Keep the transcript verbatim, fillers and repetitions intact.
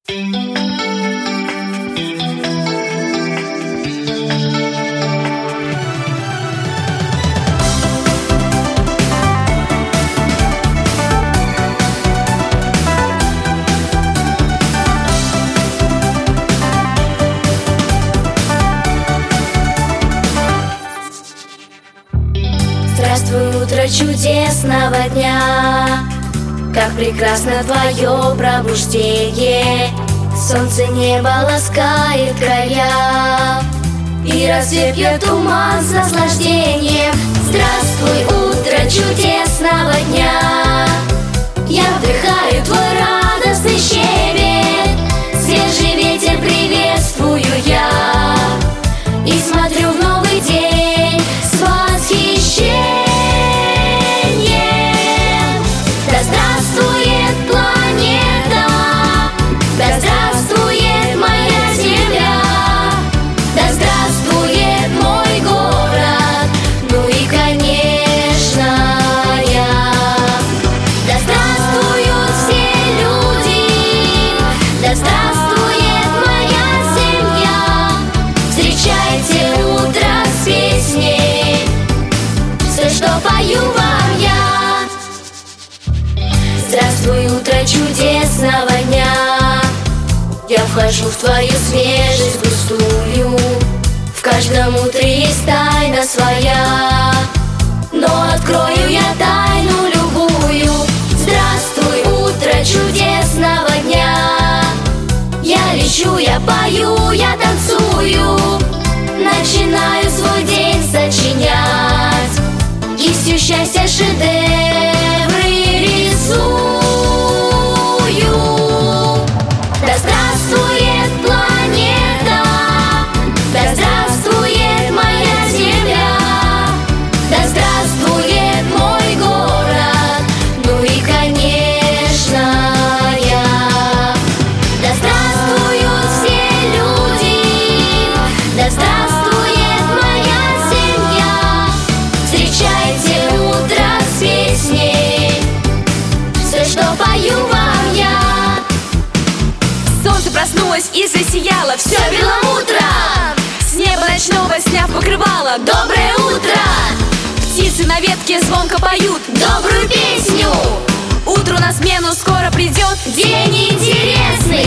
Здравствуй, утро чудесного дня, как прекрасно твое пробуждение. Солнце небо ласкает края, и рассвет пьет туман с наслаждением. Здравствуй, утро чудесного дня, я вдыхаю твой радостный щебет. Свежий ветер приветствую я и смотрю в новый день с восхищением. Да здравствует планета, да здравствует моя земля, да здравствует мой город, ну и, конечно, я. Да здравствуют все люди, да здравствует моя семья. Встречайте утро с песней, все, что пою вам я. Здравствуй, утро чудесного дня, я вхожу в твою свежесть густую. В каждом утре есть тайна своя, но открою я тайну любую. Здравствуй, утро чудесного дня, я лечу, я пою, я танцую, начинаю свой день сочинять, кистью счастья шедевры рисую. Да здравствует планета, да здравствует моя земля, да здравствует мой город, ну и, конечно, я. Да здравствуют все люди, да здравствует моя семья. Встречайте утро с песней, все, что пою вам я. Солнце проснулось и засияло, все белым утром. С неба ночного сняв покрывало, доброе утро. Птицы на ветке звонко поют добрую песню. Утру на смену скоро придет День интересный,